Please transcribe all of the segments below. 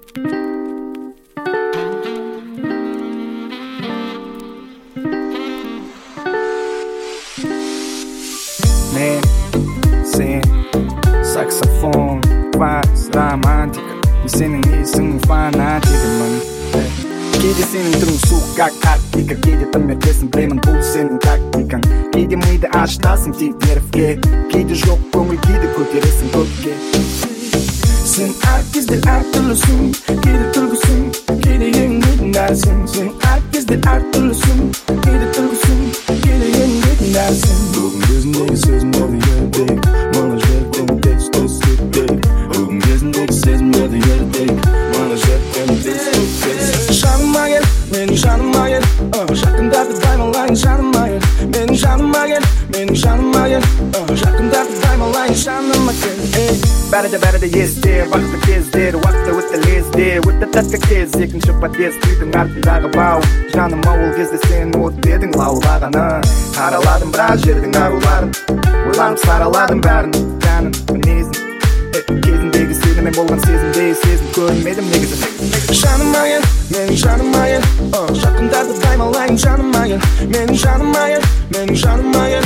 Men, sen, saxofon, vals, romantika. Senin iyisin fanatikman. Кейде сенің түрің суыққа кактика, кейде тым ертесің, білемін бұл сенің тактикаң. Кейде миды ашытасың тек нервке, кейде жоқ көңіл күйді көтересің көкке. Сен әр кезде әр түрлісің, кейде түлгісің, кейде еңбек нәрсің. Сен әр кезде әр түрлісің, кейде түлгісің, кейде еңбек нәрсің. Бүгін кезіндегі сезімдерді ердек, мана жерден тез кетпек. Бүгін кезіндегі сезімдерді ердек, мана жерден тез кетпек. Жаныма кел, менің жаныма кел, жақындатып даймалайын жаныма кел. Менің жаныма кел, менің жаныма кел, жақындатып даймалайын жаныма кел. Бәрі де есте, вақты кездер, уақыты өтті лезде, өтті тәтті кез, екінші подъезд, үйдің артындағы бау. Жаным ауыл кезде сен от дедің лаулағаны, қараладым біраз жердің аруларын, ойланып сараладым бәрін, тәнін, мінезін. Кезіндегі сезіммен болған сезімдей сезім көрмедім негізі. Жаныма кел, менің жаныма кел, жақындатып даймалайын жаныма кел. Менің жаныма кел, менің жаныма кел.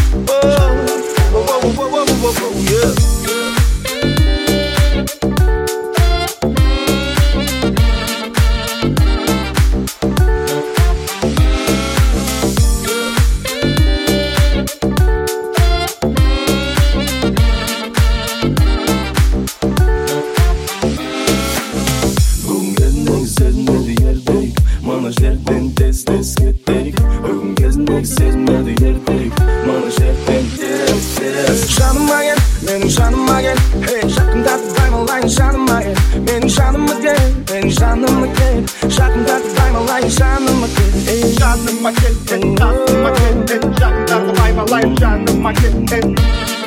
Мана жерден тез кетпек, бүгін кезіндегі сезімдерді ердек, мана жерден тез. Жаныма кел, менің жаныма кел, жақындатып даймалайын жаныма кел. Менің жаныма кел, менің жаныма кел, жақындатып даймалайын жаныма кел. Жаныма кел, жақындатып даймалайын жаныма кел.